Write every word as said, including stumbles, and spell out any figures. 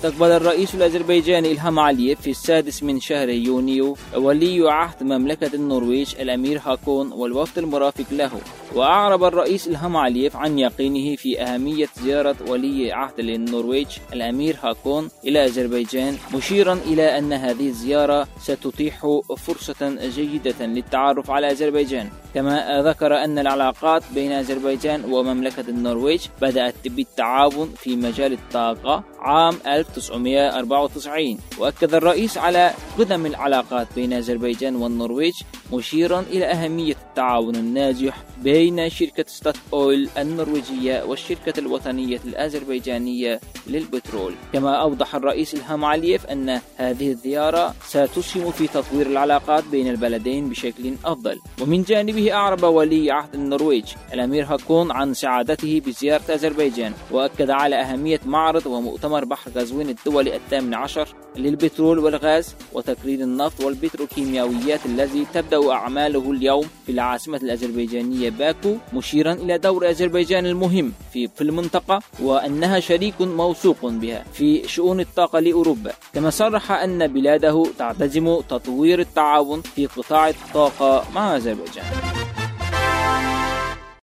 استقبل الرئيس الأذربيجاني إلهام علييف في السادس من شهر يونيو ولي عهد مملكة النرويج الأمير هاكون والوفد المرافق له. وأعرب الرئيس إلهام علييف عن يقينه في أهمية زيارة ولي عهد للنرويج الأمير هاكون إلى أذربيجان، مشيرا إلى أن هذه الزيارة ستتيح فرصة جيدة للتعرف على أذربيجان. كما ذكر أن العلاقات بين أذربيجان ومملكة النرويج بدأت بالتعاون في مجال الطاقة عام ألف وتسعمائة وأربعة وتسعين. وأكد الرئيس على قدم العلاقات بين أذربيجان والنرويج، مشيرا إلى أهمية التعاون الناجح بين شركة ستات أويل النرويجية والشركة الوطنية الأذربيجانية للبترول. كما أوضح الرئيس إلهام علييف أن هذه الزيارة ستسهم في تطوير العلاقات بين البلدين بشكل أفضل. ومن جانبه أعرب ولي عهد النرويج الأمير هاكون عن سعادته بزيارة أذربيجان، وأكد على أهمية معرض ومؤتمر بحر قزوين الدولي الثامن عشر للبترول والغاز وتكرير النفط والبتروكيماويات الذي تبدأ أعماله اليوم في العاصمة الأذربيجانية باكو، مشيرا إلى دور أذربيجان المهم في في المنطقة وأنها شريك موثوق بها في شؤون الطاقة لأوروبا. كما صرح أن بلاده تعتزم تطوير التعاون في قطاع الطاقة مع أذربيجان.